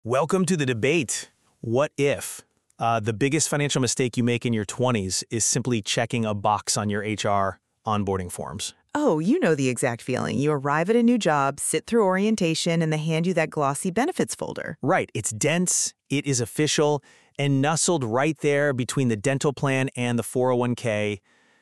Welcome to the debate. What if? The biggest financial mistake you make in your 20s is simply checking a box on your HR onboarding forms. Oh, you know the exact feeling. You arrive at a new job, sit through orientation, and they hand you that glossy benefits folder. Right, it's dense, it is official, and nestled right there between the dental plan and the 401k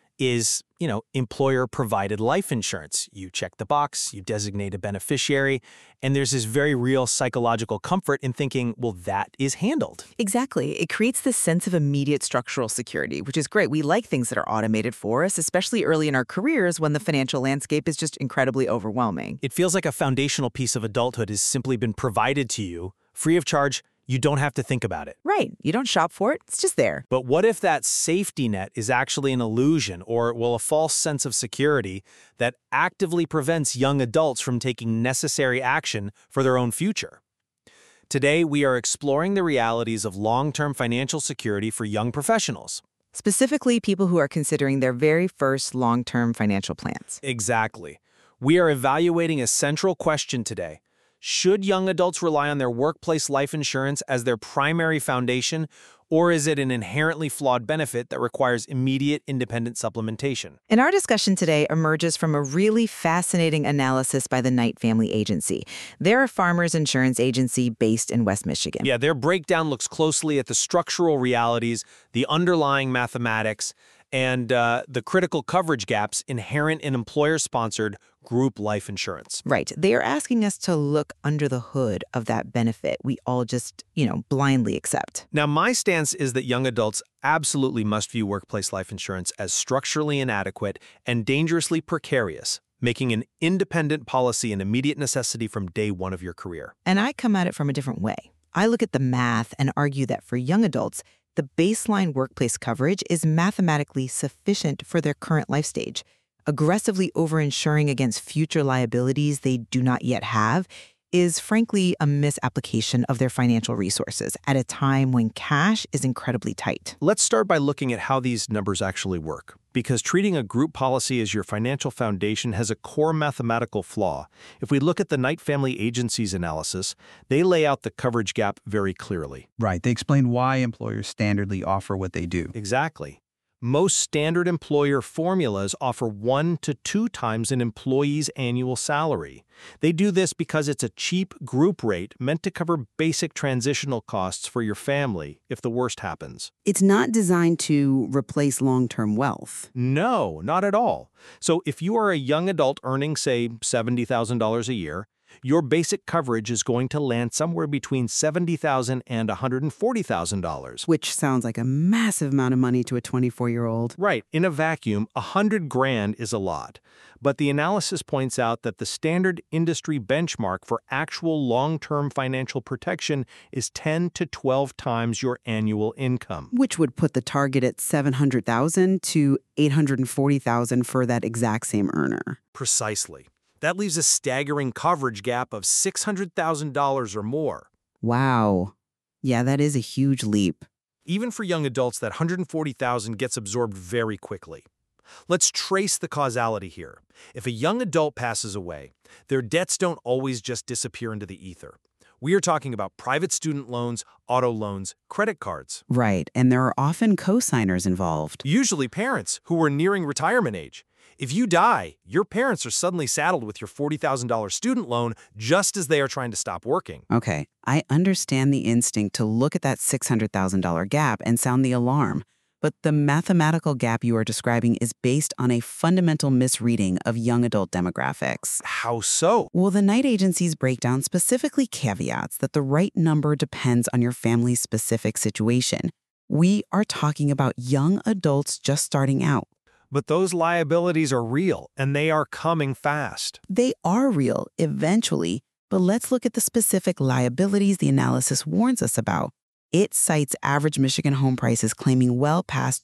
is, employer-provided life insurance. You check the box, you designate a beneficiary, and there's this very real psychological comfort in thinking, well, that is handled. Exactly. It creates this sense of immediate structural security, which is great. We like things that are automated for us, especially early in our careers when the financial landscape is just incredibly overwhelming. It feels like a foundational piece of adulthood has simply been provided to you, free of charge. You don't have to think about it. Right. You don't shop for it. It's just there. But what if that safety net is actually an illusion or, a false sense of security that actively prevents young adults from taking necessary action for their own future? Today, we are exploring the realities of long-term financial security for young professionals. Specifically, people who are considering their very first long-term financial plans. Exactly. We are evaluating a central question today. Should young adults rely on their workplace life insurance as their primary foundation, or is it an inherently flawed benefit that requires immediate independent supplementation? And our discussion today emerges from a really fascinating analysis by the Knight Family Agency. They're a farmers insurance agency based in West Michigan. Yeah, their breakdown looks closely at the structural realities, the underlying mathematics, and the critical coverage gaps inherent in employer-sponsored group life insurance. Right. They are asking us to look under the hood of that benefit we all just, blindly accept. Now, my stance is that young adults absolutely must view workplace life insurance as structurally inadequate and dangerously precarious, making an independent policy an immediate necessity from day one of your career. And I come at it from a different way. I look at the math and argue that for young adults, the baseline workplace coverage is mathematically sufficient for their current life stage. Aggressively overinsuring against future liabilities they do not yet have is frankly a misapplication of their financial resources at a time when cash is incredibly tight. Let's start by looking at how these numbers actually work, because treating a group policy as your financial foundation has a core mathematical flaw. If we look at the Knight Family Agency's analysis, they lay out the coverage gap very clearly. Right. They explain why employers standardly offer what they do. Exactly. Most standard employer formulas offer 1 to 2 times an employee's annual salary. They do this because it's a cheap group rate meant to cover basic transitional costs for your family if the worst happens. It's not designed to replace long-term wealth. No, not at all. So if you are a young adult earning, say, $70,000 a year, your basic coverage is going to land somewhere between $70,000 and $140,000. Which sounds like a massive amount of money to a 24-year-old. Right. In a vacuum, $100,000 is a lot. But the analysis points out that the standard industry benchmark for actual long-term financial protection is 10 to 12 times your annual income. Which would put the target at $700,000 to $840,000 for that exact same earner. Precisely. That leaves a staggering coverage gap of $600,000 or more. Wow. Yeah, that is a huge leap. Even for young adults, that $140,000 gets absorbed very quickly. Let's trace the causality here. If a young adult passes away, their debts don't always just disappear into the ether. We are talking about private student loans, auto loans, credit cards. Right, and there are often co-signers involved. Usually parents who are nearing retirement age. If you die, your parents are suddenly saddled with your $40,000 student loan just as they are trying to stop working. Okay, I understand the instinct to look at that $600,000 gap and sound the alarm. But the mathematical gap you are describing is based on a fundamental misreading of young adult demographics. How so? Well, the Knight Agency's breakdown specifically caveats that the right number depends on your family's specific situation. We are talking about young adults just starting out. But those liabilities are real, and they are coming fast. They are real, eventually, but let's look at the specific liabilities the analysis warns us about. It cites average Michigan home prices claiming well past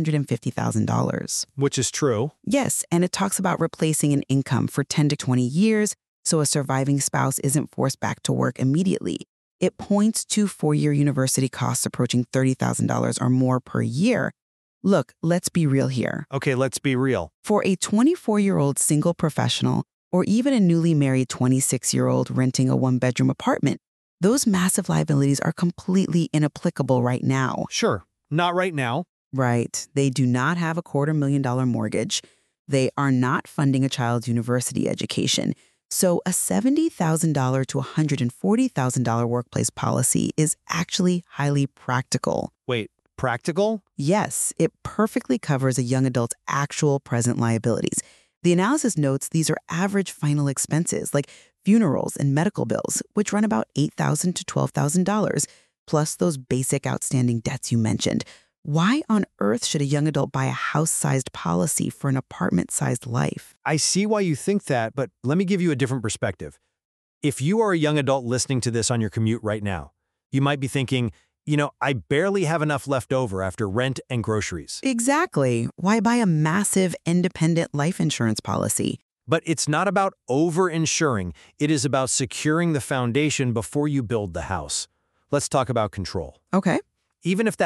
$250,000. Which is true. Yes, and it talks about replacing an income for 10 to 20 years so a surviving spouse isn't forced back to work immediately. It points to 4-year university costs approaching $30,000 or more per year. Look, let's be real here. Okay, let's be real. For a 24-year-old single professional, or even a newly married 26-year-old renting a one-bedroom apartment, Those massive liabilities are completely inapplicable right now. Sure, not right now. Right. They do not have a $250,000 mortgage. They are not funding a child's university education. So a $70,000 to $140,000 workplace policy is actually highly practical. Wait, practical? Yes, it perfectly covers a young adult's actual present liabilities. The analysis notes these are average final expenses like funerals and medical bills, which run about $8,000 to $12,000, plus those basic outstanding debts you mentioned. Why on earth should a young adult buy a house-sized policy for an apartment-sized life? I see why you think that, but let me give you a different perspective. If you are a young adult listening to this on your commute right now, you might be thinking, I barely have enough left over after rent and groceries. Exactly. Why buy a massive independent life insurance policy? But it's not about over-insuring. It is about securing the foundation before you build the house. Let's talk about control. Okay. Even if that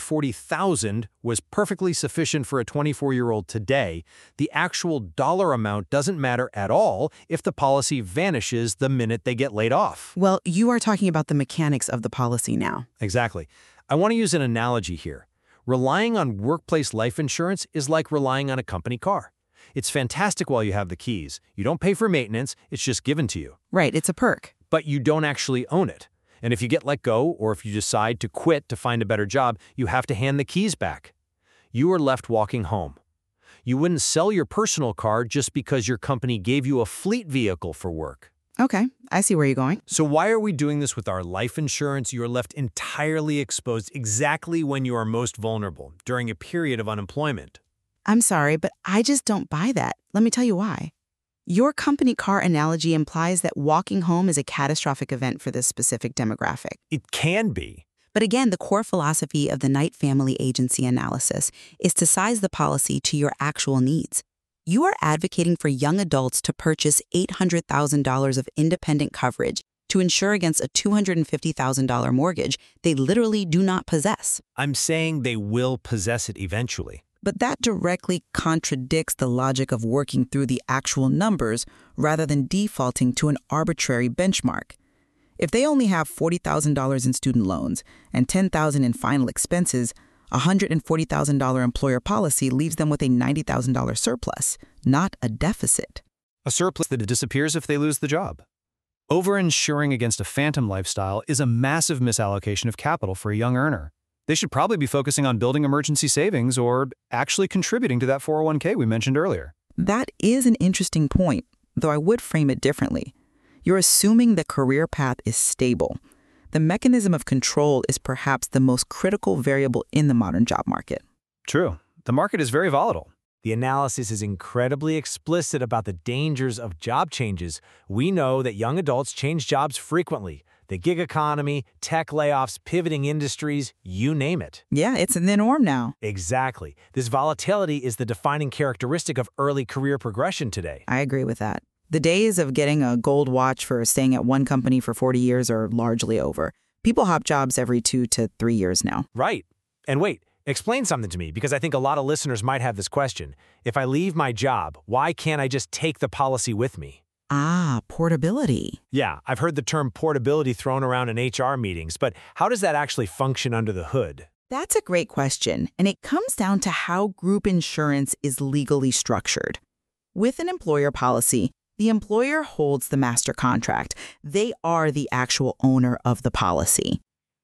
$140,000 was perfectly sufficient for a 24-year-old today, the actual dollar amount doesn't matter at all if the policy vanishes the minute they get laid off. Well, you are talking about the mechanics of the policy now. Exactly. I want to use an analogy here. Relying on workplace life insurance is like relying on a company car. It's fantastic while you have the keys. You don't pay for maintenance, it's just given to you. Right, it's a perk. But you don't actually own it. And if you get let go, or if you decide to quit to find a better job, you have to hand the keys back. You are left walking home. You wouldn't sell your personal car just because your company gave you a fleet vehicle for work. Okay, I see where you're going. So why are we doing this with our life insurance? You are left entirely exposed exactly when you are most vulnerable, during a period of unemployment. I'm sorry, but I just don't buy that. Let me tell you why. Your company car analogy implies that walking home is a catastrophic event for this specific demographic. It can be. But again, the core philosophy of the Knight Family Agency analysis is to size the policy to your actual needs. You are advocating for young adults to purchase $800,000 of independent coverage to insure against a $250,000 mortgage they literally do not possess. I'm saying they will possess it eventually. But that directly contradicts the logic of working through the actual numbers rather than defaulting to an arbitrary benchmark. If they only have $40,000 in student loans and $10,000 in final expenses, a $140,000 employer policy leaves them with a $90,000 surplus, not a deficit. A surplus that disappears if they lose the job. Over-insuring against a phantom lifestyle is a massive misallocation of capital for a young earner. They should probably be focusing on building emergency savings or actually contributing to that 401k we mentioned earlier. That is an interesting point, though I would frame it differently. You're assuming the career path is stable. The mechanism of control is perhaps the most critical variable in the modern job market. True. The market is very volatile. The analysis is incredibly explicit about the dangers of job changes. We know that young adults change jobs frequently. The gig economy, tech layoffs, pivoting industries, you name it. Yeah, it's in the norm now. Exactly. This volatility is the defining characteristic of early career progression today. I agree with that. The days of getting a gold watch for staying at one company for 40 years are largely over. People hop jobs every 2 to 3 years now. Right. And wait, explain something to me, because I think a lot of listeners might have this question. If I leave my job, why can't I just take the policy with me? Ah, portability. Yeah, I've heard the term portability thrown around in HR meetings, but how does that actually function under the hood? That's a great question, and it comes down to how group insurance is legally structured. With an employer policy, the employer holds the master contract. They are the actual owner of the policy.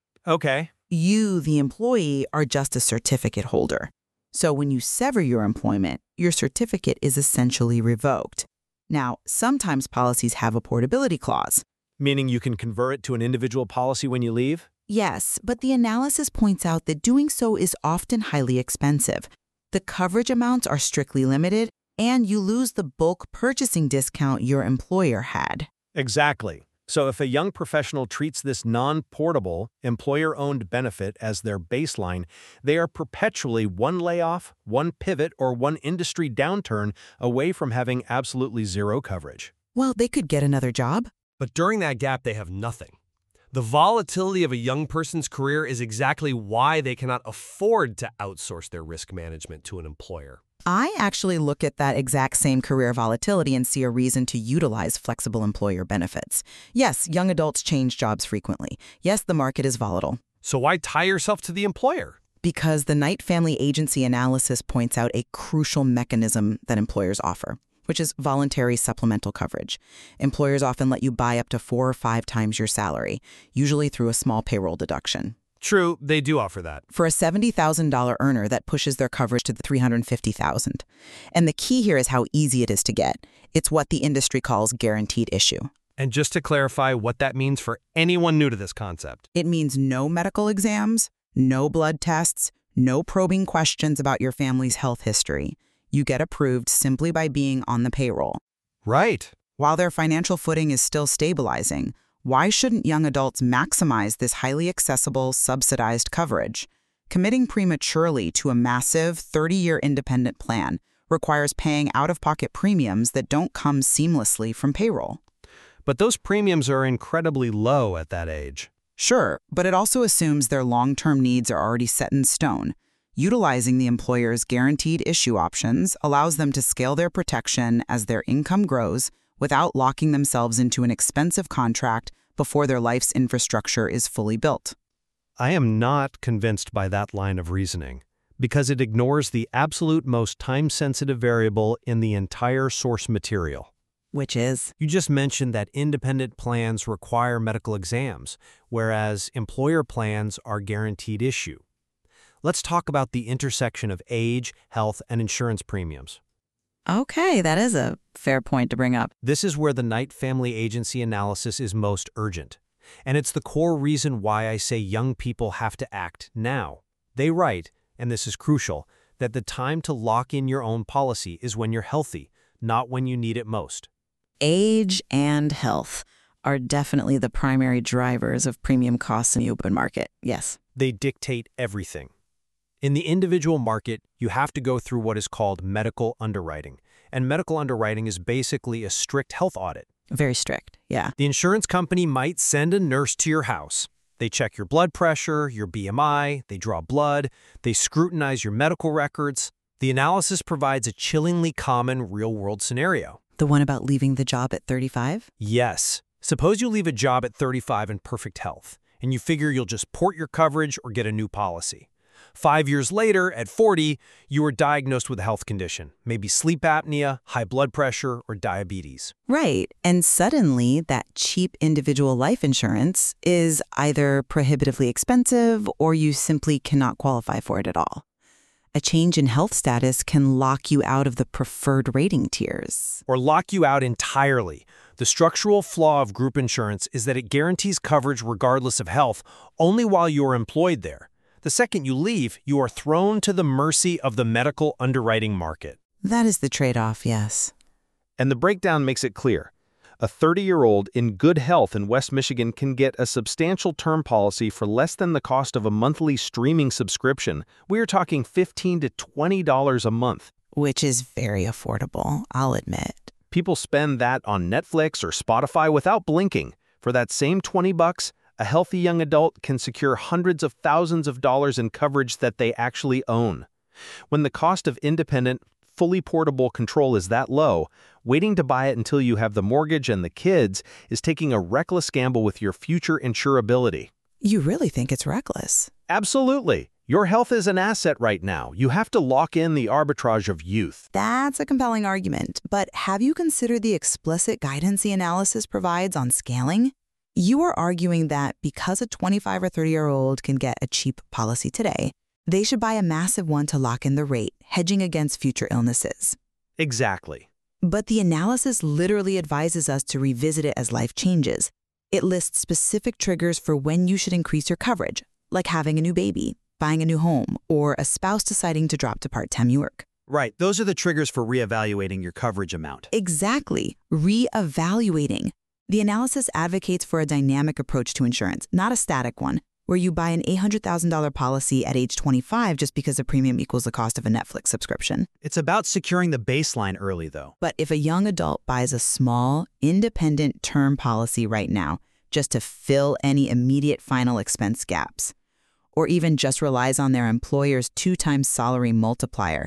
Okay. You, the employee, are just a certificate holder. So when you sever your employment, your certificate is essentially revoked. Now, sometimes policies have a portability clause. Meaning you can convert it to an individual policy when you leave? Yes, but the analysis points out that doing so is often highly expensive. The coverage amounts are strictly limited, and you lose the bulk purchasing discount your employer had. Exactly. So if a young professional treats this non-portable, employer-owned benefit as their baseline, they are perpetually one layoff, one pivot, or one industry downturn away from having absolutely zero coverage. Well, they could get another job. But during that gap, they have nothing. The volatility of a young person's career is exactly why they cannot afford to outsource their risk management to an employer. I actually look at that exact same career volatility and see a reason to utilize flexible employer benefits. Yes, young adults change jobs frequently. Yes, the market is volatile. So why tie yourself to the employer? Because the Knight Family Agency analysis points out a crucial mechanism that employers offer, which is voluntary supplemental coverage. Employers often let you buy up to 4 or 5 times your salary, usually through a small payroll deduction. True, they do offer that. For a $70,000 earner, that pushes their coverage to the $350,000. And the key here is how easy it is to get. It's what the industry calls guaranteed issue. And just to clarify what that means for anyone new to this concept. It means no medical exams, no blood tests, no probing questions about your family's health history. You get approved simply by being on the payroll. Right. While their financial footing is still stabilizing, why shouldn't young adults maximize this highly accessible, subsidized coverage? Committing prematurely to a massive 30-year independent plan requires paying out-of-pocket premiums that don't come seamlessly from payroll. But those premiums are incredibly low at that age. Sure, but it also assumes their long-term needs are already set in stone. Utilizing the employer's guaranteed issue options allows them to scale their protection as their income grows without locking themselves into an expensive contract before their life's infrastructure is fully built. I am not convinced by that line of reasoning, because it ignores the absolute most time-sensitive variable in the entire source material. Which is? You just mentioned that independent plans require medical exams, whereas employer plans are guaranteed issue. Let's talk about the intersection of age, health, and insurance premiums. Okay, that is a fair point to bring up. This is where the Knight Family Agency analysis is most urgent. And it's the core reason why I say young people have to act now. They write, and this is crucial, that the time to lock in your own policy is when you're healthy, not when you need it most. Age and health are definitely the primary drivers of premium costs in the open market, yes. They dictate everything. In the individual market, you have to go through what is called medical underwriting. And medical underwriting is basically a strict health audit. Very strict, yeah. The insurance company might send a nurse to your house. They check your blood pressure, your BMI, they draw blood, they scrutinize your medical records. The analysis provides a chillingly common real-world scenario. The one about leaving the job at 35? Yes. Suppose you leave a job at 35 in perfect health, and you figure you'll just port your coverage or get a new policy. 5 years later, at 40, you were diagnosed with a health condition, maybe sleep apnea, high blood pressure, or diabetes. Right. And suddenly, that cheap individual life insurance is either prohibitively expensive or you simply cannot qualify for it at all. A change in health status can lock you out of the preferred rating tiers. Or lock you out entirely. The structural flaw of group insurance is that it guarantees coverage regardless of health only while you are employed there. The second you leave, you are thrown to the mercy of the medical underwriting market. That is the trade-off, yes. And the breakdown makes it clear. A 30-year-old in good health in West Michigan can get a substantial term policy for less than the cost of a monthly streaming subscription. We are talking $15 to $20 a month. Which is very affordable, I'll admit. People spend that on Netflix or Spotify without blinking. For that same $20, a healthy young adult can secure hundreds of thousands of dollars in coverage that they actually own. When the cost of independent, fully portable control is that low, waiting to buy it until you have the mortgage and the kids is taking a reckless gamble with your future insurability. You really think it's reckless? Absolutely. Your health is an asset right now. You have to lock in the arbitrage of youth. That's a compelling argument, but have you considered the explicit guidance the analysis provides on scaling? You are arguing that because a 25 or 30-year-old can get a cheap policy today, they should buy a massive one to lock in the rate, hedging against future illnesses. Exactly. But the analysis literally advises us to revisit it as life changes. It lists specific triggers for when you should increase your coverage, like having a new baby, buying a new home, or a spouse deciding to drop to part-time work. Right, those are the triggers for reevaluating your coverage amount. Exactly, reevaluating. The analysis advocates for a dynamic approach to insurance, not a static one, where you buy an $800,000 policy at age 25 just because the premium equals the cost of a Netflix subscription. It's about securing the baseline early, though. But if a young adult buys a small, independent term policy right now just to fill any immediate final expense gaps, or even just relies on their employer's 2-times salary multiplier,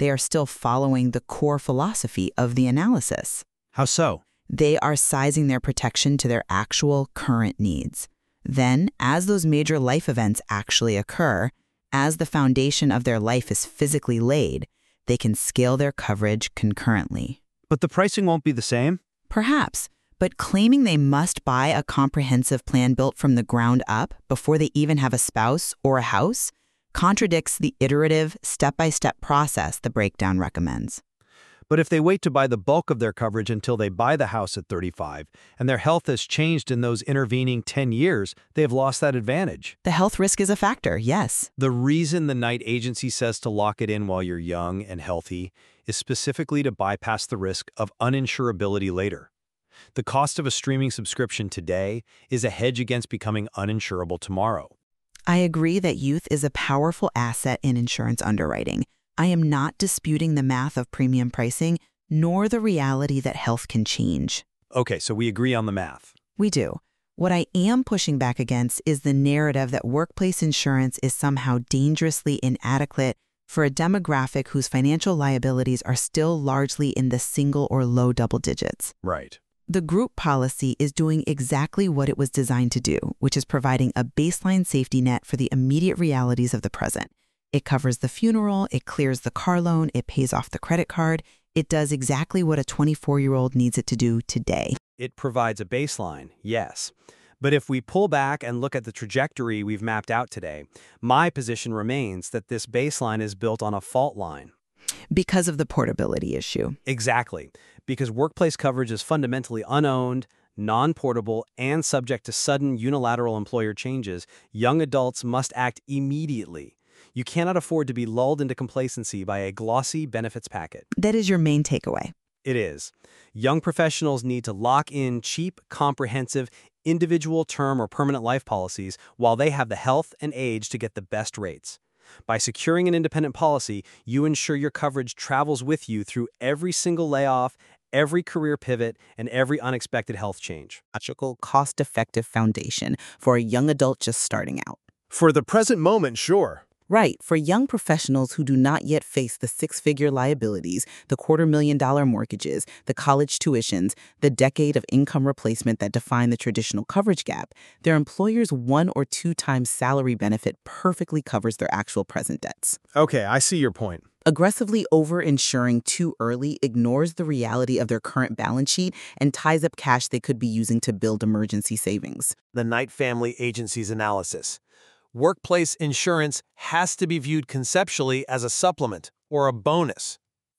they are still following the core philosophy of the analysis. How so? They are sizing their protection to their actual current needs. Then, as those major life events actually occur, as the foundation of their life is physically laid, they can scale their coverage concurrently. But the pricing won't be the same? Perhaps, but claiming they must buy a comprehensive plan built from the ground up before they even have a spouse or a house contradicts the iterative, step-by-step process the breakdown recommends. But if they wait to buy the bulk of their coverage until they buy the house at 35, and their health has changed in those intervening 10 years, they have lost that advantage. The health risk is a factor, yes. The reason the Knight Agency says to lock it in while you're young and healthy is specifically to bypass the risk of uninsurability later. The cost of a streaming subscription today is a hedge against becoming uninsurable tomorrow. I agree that youth is a powerful asset in insurance underwriting. I am not disputing the math of premium pricing, nor the reality that health can change. Okay, so we agree on the math. We do. What I am pushing back against is the narrative that workplace insurance is somehow dangerously inadequate for a demographic whose financial liabilities are still largely in the single or low double digits. Right. The group policy is doing exactly what it was designed to do, which is providing a baseline safety net for the immediate realities of the present. It covers the funeral, it clears the car loan, it pays off the credit card. It does exactly what a 24-year-old needs it to do today. It provides a baseline, yes. But if we pull back and look at the trajectory we've mapped out today, my position remains that this baseline is built on a fault line. Because of the portability issue. Exactly. Because workplace coverage is fundamentally unowned, non-portable, and subject to sudden unilateral employer changes, young adults must act immediately. You cannot afford to be lulled into complacency by a glossy benefits packet. That is your main takeaway. It is. Young professionals need to lock in cheap, comprehensive, individual term or permanent life policies while they have the health and age to get the best rates. By securing an independent policy, you ensure your coverage travels with you through every single layoff, every career pivot, and every unexpected health change. Logical, cost-effective foundation for a young adult just starting out. For the present moment, sure. Right, for young professionals who do not yet face the six-figure liabilities, the $250,000 mortgages, the college tuitions, the decade of income replacement that define the traditional coverage gap, their employer's 1 or 2 times salary benefit perfectly covers their actual present debts. Okay, I see your point. Aggressively over-insuring too early ignores the reality of their current balance sheet and ties up cash they could be using to build emergency savings. The Knight Family Agency's analysis. Workplace insurance has to be viewed conceptually as a supplement or a bonus.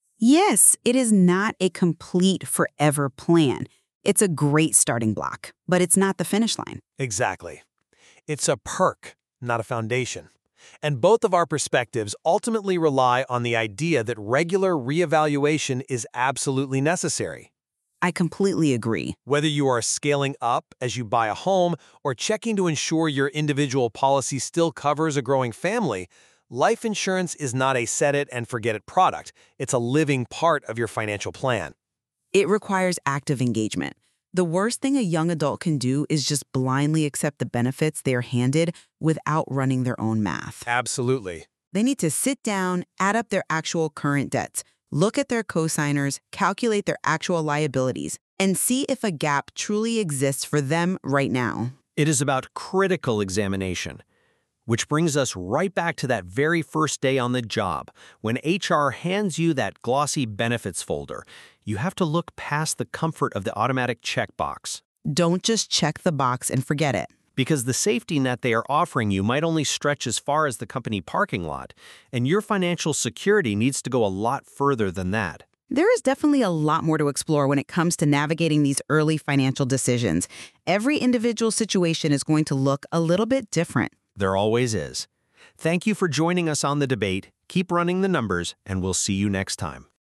Yes, it is not a complete forever plan. It's a great starting block, but it's not the finish line. Exactly. It's a perk, not a foundation. And both of our perspectives ultimately rely on the idea that regular reevaluation is absolutely necessary. I completely agree. Whether you are scaling up as you buy a home or checking to ensure your individual policy still covers a growing family, life insurance is not a set-it-and-forget-it product. It's a living part of your financial plan. It requires active engagement. The worst thing a young adult can do is just blindly accept the benefits they are handed without running their own math. Absolutely. They need to sit down, add up their actual current debts, look at their cosigners, calculate their actual liabilities, and see if a gap truly exists for them right now. It is about critical examination, which brings us right back to that very first day on the job. When HR hands you that glossy benefits folder, you have to look past the comfort of the automatic checkbox. Don't just check the box and forget it. Because the safety net they are offering you might only stretch as far as the company parking lot, and your financial security needs to go a lot further than that. There is definitely a lot more to explore when it comes to navigating these early financial decisions. Every individual situation is going to look a little bit different. There always is. Thank you for joining us on The Debate. Keep running the numbers, and we'll see you next time.